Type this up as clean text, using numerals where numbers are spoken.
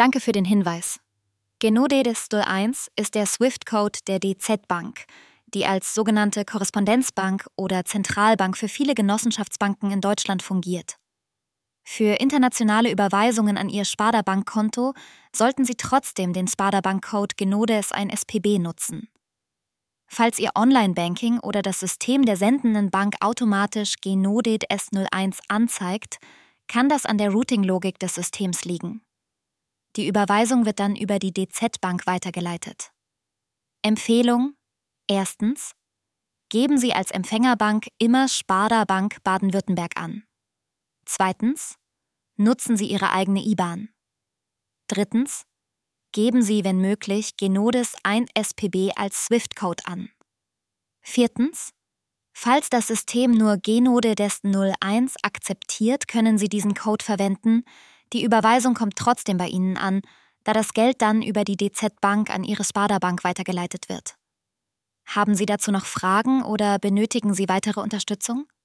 Danke für den Hinweis. Genodedes 01 ist der SWIFT-Code der DZ Bank, die als sogenannte Korrespondenzbank oder Zentralbank für viele Genossenschaftsbanken in Deutschland fungiert. Für internationale Überweisungen an Ihr Sparda-Bank-Konto sollten Sie trotzdem den Sparda-Bank-Code Genodes 1 SPB nutzen. Falls Ihr Online-Banking oder das System der sendenden Bank automatisch Genoded S01 anzeigt, kann das an der Routing-Logik des Systems liegen. Die Überweisung wird dann über die DZ-Bank weitergeleitet. Empfehlung: Erstens: Geben Sie als Empfängerbank immer Sparda Bank Baden-Württemberg an. Zweitens: Nutzen Sie Ihre eigene IBAN. Drittens: Geben Sie, wenn möglich, Genodes 1 SPB als SWIFT-Code an. Viertens: Falls das System nur Genodedes 01 akzeptiert, können Sie diesen Code verwenden. Die Überweisung kommt trotzdem bei Ihnen an, da das Geld dann über die DZ Bank an Ihre Sparda Bank weitergeleitet wird. Haben Sie dazu noch Fragen oder benötigen Sie weitere Unterstützung?